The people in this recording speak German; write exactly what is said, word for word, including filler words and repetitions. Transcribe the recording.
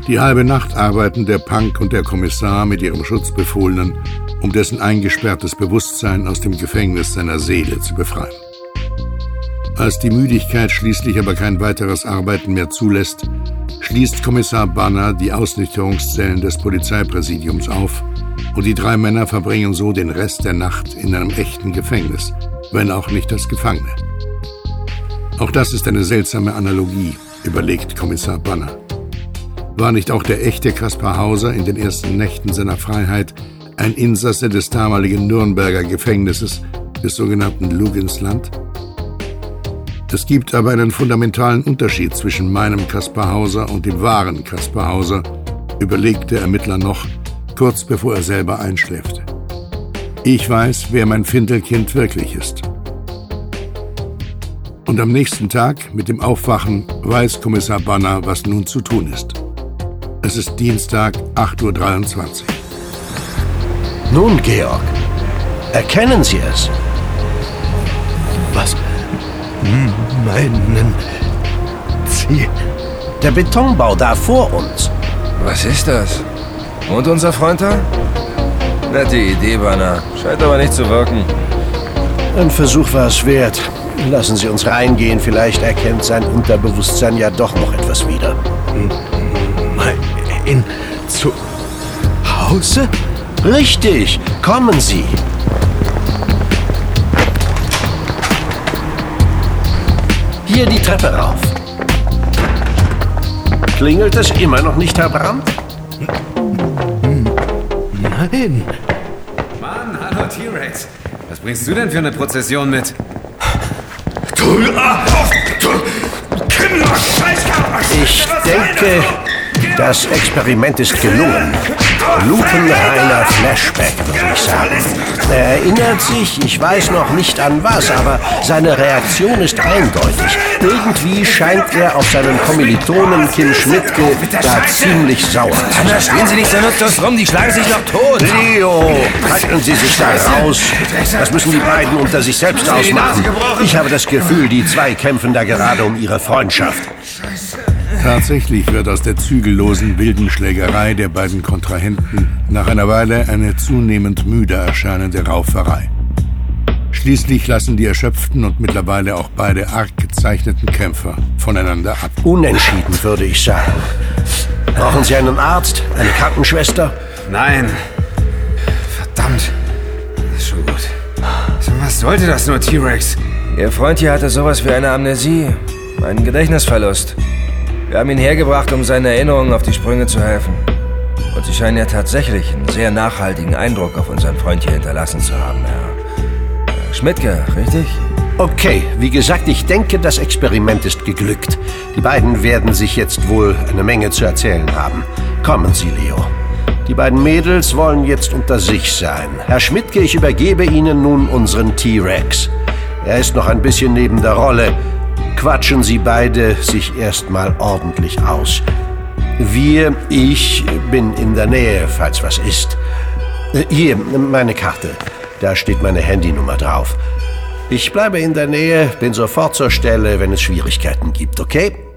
Die halbe Nacht arbeiten der Punk und der Kommissar mit ihrem Schutzbefohlenen, um dessen eingesperrtes Bewusstsein aus dem Gefängnis seiner Seele zu befreien. Als die Müdigkeit schließlich aber kein weiteres Arbeiten mehr zulässt, schließt Kommissar Banner die Ausnüchterungszellen des Polizeipräsidiums auf und die drei Männer verbringen so den Rest der Nacht in einem echten Gefängnis, wenn auch nicht als Gefangene. Auch das ist eine seltsame Analogie, überlegt Kommissar Banner. War nicht auch der echte Kaspar Hauser in den ersten Nächten seiner Freiheit ein Insasse des damaligen Nürnberger Gefängnisses, des sogenannten Luginsland? Es gibt aber einen fundamentalen Unterschied zwischen meinem Kaspar Hauser und dem wahren Kaspar Hauser, überlegt der Ermittler noch, kurz bevor er selber einschläft. Ich weiß, wer mein Findelkind wirklich ist. Und am nächsten Tag, mit dem Aufwachen, weiß Kommissar Banner, was nun zu tun ist. Es ist Dienstag, acht Uhr dreiundzwanzig. Nun, Georg, erkennen Sie es? Was meinen Sie? Der Betonbau da vor uns. Was ist das? Und unser Freund da? Nette Idee, Banner. Scheint aber nicht zu wirken. Ein Versuch war es wert. Lassen Sie uns reingehen. Vielleicht erkennt sein Unterbewusstsein ja doch noch etwas wieder. In zu Hause? Richtig. Kommen Sie. Hier die Treppe rauf. Klingelt es immer noch nicht, Herr Brandt? Nein. Mann, hallo T-Rex. Was bringst du denn für eine Prozession mit? Du, ah, du Kinder, Ich denke, das Experiment ist gelungen. Lupenreiner Flashback, würde ich sagen. Er erinnert sich, ich weiß noch nicht an was, aber seine Reaktion ist eindeutig. Irgendwie scheint er auf seinen Kommilitonen Kim Schmidtke da ziemlich sauer zu sein. Da stehen Sie nicht so nutzlos rum, die schlagen sich doch tot. Leo, halten Sie sich da raus. Das müssen die beiden unter sich selbst ausmachen. Ich habe das Gefühl, die zwei kämpfen da gerade um ihre Freundschaft. Tatsächlich wird aus der zügellosen, wilden Schlägerei der beiden Kontrahenten nach einer Weile eine zunehmend müde erscheinende Rauferei. Schließlich lassen die erschöpften und mittlerweile auch beide arg gezeichneten Kämpfer voneinander ab. Unentschieden, würde ich sagen. Brauchen Sie einen Arzt, eine Krankenschwester? Nein. Verdammt. Das ist schon gut. Was sollte das nur, T-Rex? Ihr Freund hier hatte sowas wie eine Amnesie, einen Gedächtnisverlust. Wir haben ihn hergebracht, um seinen Erinnerungen auf die Sprünge zu helfen. Und Sie scheinen ja tatsächlich einen sehr nachhaltigen Eindruck auf unseren Freund hier hinterlassen zu haben, Herr, Herr Schmidtke, richtig? Okay, wie gesagt, ich denke, das Experiment ist geglückt. Die beiden werden sich jetzt wohl eine Menge zu erzählen haben. Kommen Sie, Leo. Die beiden Mädels wollen jetzt unter sich sein. Herr Schmidtke, ich übergebe Ihnen nun unseren T-Rex. Er ist noch ein bisschen neben der Rolle. Quatschen Sie beide sich erstmal ordentlich aus. Wir, ich bin in der Nähe, falls was ist. Hier, meine Karte. Da steht meine Handynummer drauf. Ich bleibe in der Nähe, bin sofort zur Stelle, wenn es Schwierigkeiten gibt, okay?